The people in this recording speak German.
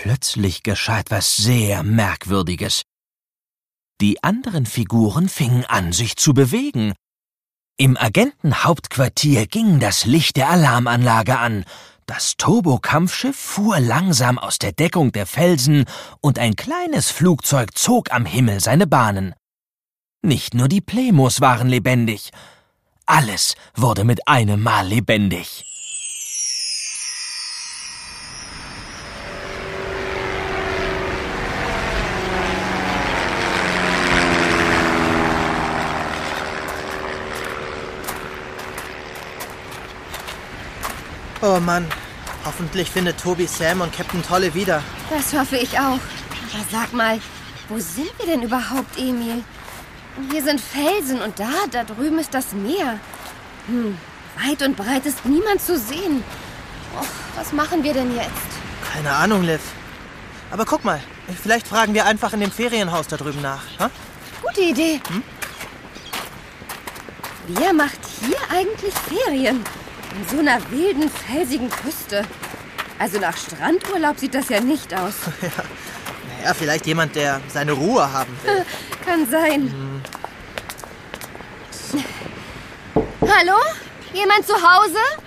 Plötzlich geschah etwas sehr Merkwürdiges. Die anderen Figuren fingen an, sich zu bewegen. Im Agentenhauptquartier ging das Licht der Alarmanlage an. Das Turbokampfschiff fuhr langsam aus der Deckung der Felsen und ein kleines Flugzeug zog am Himmel seine Bahnen. Nicht nur die Plemos waren lebendig. Alles wurde mit einem Mal lebendig. Oh Mann, hoffentlich findet Tobi Sam und Captain Tolle wieder. Das hoffe ich auch. Aber sag mal, wo sind wir denn überhaupt, Emil? Hier sind Felsen und da drüben ist das Meer. Weit und breit ist niemand zu sehen. Oh, was machen wir denn jetzt? Keine Ahnung, Liv. Aber guck mal, vielleicht fragen wir einfach in dem Ferienhaus da drüben nach. Ha? Gute Idee. Wer macht hier eigentlich Ferien? In so einer wilden, felsigen Küste. Also nach Strandurlaub sieht das ja nicht aus. Ja, vielleicht jemand, der seine Ruhe haben will. Kann sein. Hallo? Jemand zu Hause?